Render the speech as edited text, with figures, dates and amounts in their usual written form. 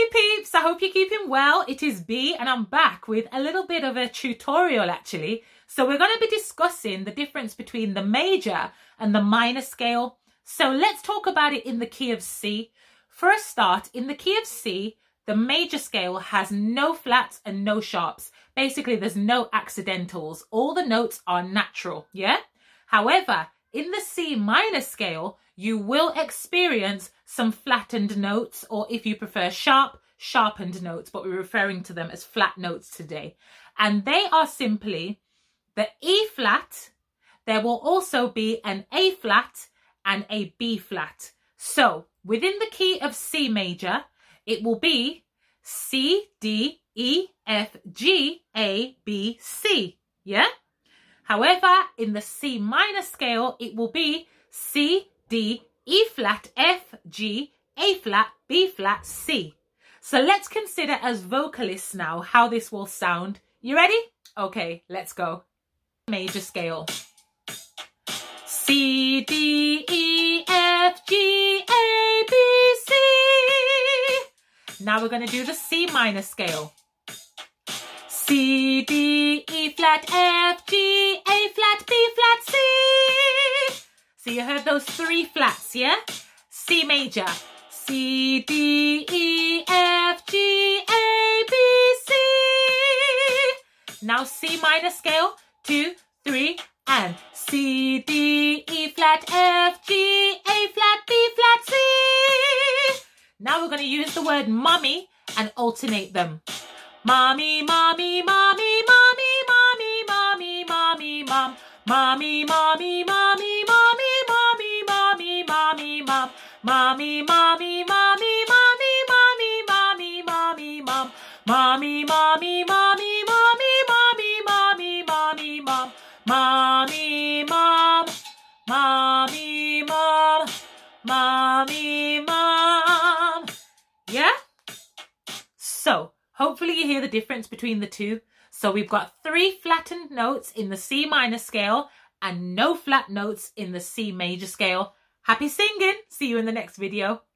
peeps, I hope you're keeping well. It is B and I'm back with a little bit of a tutorial actually. So we're going to be discussing the difference between the major and the minor scale. So let's talk about it in the key of C. For a start, in the key of C, the major scale has no flats and no sharps. Basically, there's no accidentals. All the notes are natural, yeah? However, in the C minor scale, you will experience some flattened notes, or if you prefer sharpened notes, but we're referring to them as flat notes today. And they are simply the E flat. There will also be an A flat and a B flat. So within the key of C major, it will be C, D, E, F, G, A, B, C. Yeah? However, in the C minor scale, it will be C, D, E flat, F, G, A flat, B flat, C. So let's consider as vocalists now how this will sound. You ready? Okay, let's go. Major scale. C, D, E, F, G, A, B, C. Now we're going to do the C minor scale. C, D, E flat, F, G, A flat, B flat, C. So you heard those three flats, yeah? C major. C, D, E, F, G, A, B, C. Now C minor scale. 2, 3, and C, D, E flat, F, G, A flat, B flat, C. Now we're going to use the word mommy and alternate them. Mommy, mommy, mommy, mommy, mommy, mommy, mommy, mom. Mommy, mommy, mommy, mommy, mommy, mommy, mommy, mom. Mommy, mommy, mommy, mommy, mommy, mommy, mommy, mom. Mommy, mommy, mommy, mommy, mommy, mommy, mommy, mom. Mommy, mom. Mommy, mom. Mommy, mom. Yeah? So, hopefully you hear the difference between the two. So we've got 3 flattened notes in the C minor scale and no flat notes in the C major scale. Happy singing! See you in the next video.